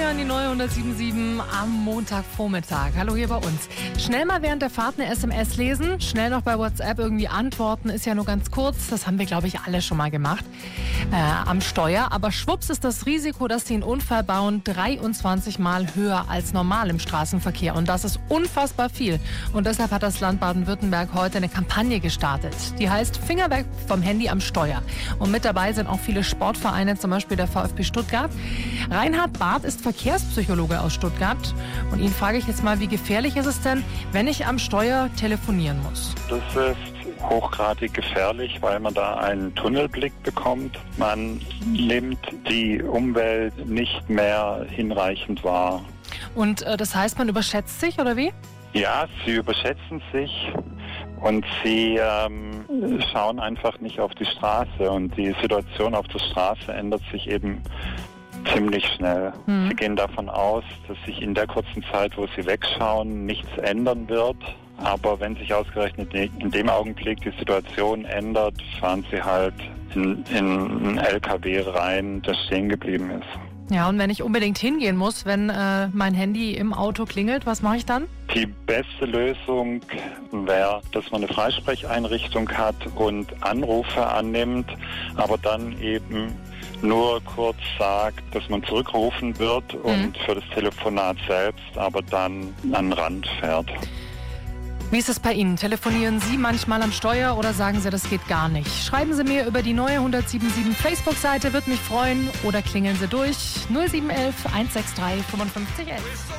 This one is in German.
hören die neue 107.7 am Montagvormittag. Hallo hier bei uns. Schnell mal während der Fahrt eine SMS lesen, schnell noch bei WhatsApp irgendwie antworten, ist ja nur ganz kurz. Das haben wir, glaube ich, alle schon mal gemacht am Steuer. Aber schwupps ist das Risiko, dass sie einen Unfall bauen, 23 Mal höher als normal im Straßenverkehr. Und das ist unfassbar viel. Und deshalb hat das Land Baden-Württemberg heute eine Kampagne gestartet. Die heißt Finger weg vom Handy am Steuer. Und mit dabei sind auch viele Sportvereine, zum Beispiel der VfB Stuttgart. Reinhard Barth ist Verkehrspsychologe aus Stuttgart. Und ihn frage ich jetzt mal, wie gefährlich ist es denn, wenn ich am Steuer telefonieren muss? Das ist hochgradig gefährlich, weil man da einen Tunnelblick bekommt. Man nimmt die Umwelt nicht mehr hinreichend wahr. Und das heißt, man überschätzt sich, oder wie? Ja, sie überschätzen sich und sie schauen einfach nicht auf die Straße. Und die Situation auf der Straße ändert sich eben ziemlich schnell. Sie gehen davon aus, dass sich in der kurzen Zeit, wo sie wegschauen, nichts ändern wird. Aber wenn sich ausgerechnet in dem Augenblick die Situation ändert, fahren sie halt in einen LKW rein, der stehen geblieben ist. Ja, und wenn ich unbedingt hingehen muss, wenn mein Handy im Auto klingelt, was mache ich dann? Die beste Lösung wäre, dass man eine Freisprecheinrichtung hat und Anrufe annimmt, aber dann eben nur kurz sagt, dass man zurückrufen wird und für das Telefonat selbst aber dann an den Rand fährt. Wie ist es bei Ihnen? Telefonieren Sie manchmal am Steuer oder sagen Sie, das geht gar nicht? Schreiben Sie mir über die neue 107.7 Facebook-Seite, würde mich freuen. Oder klingeln Sie durch 0711 163 5511.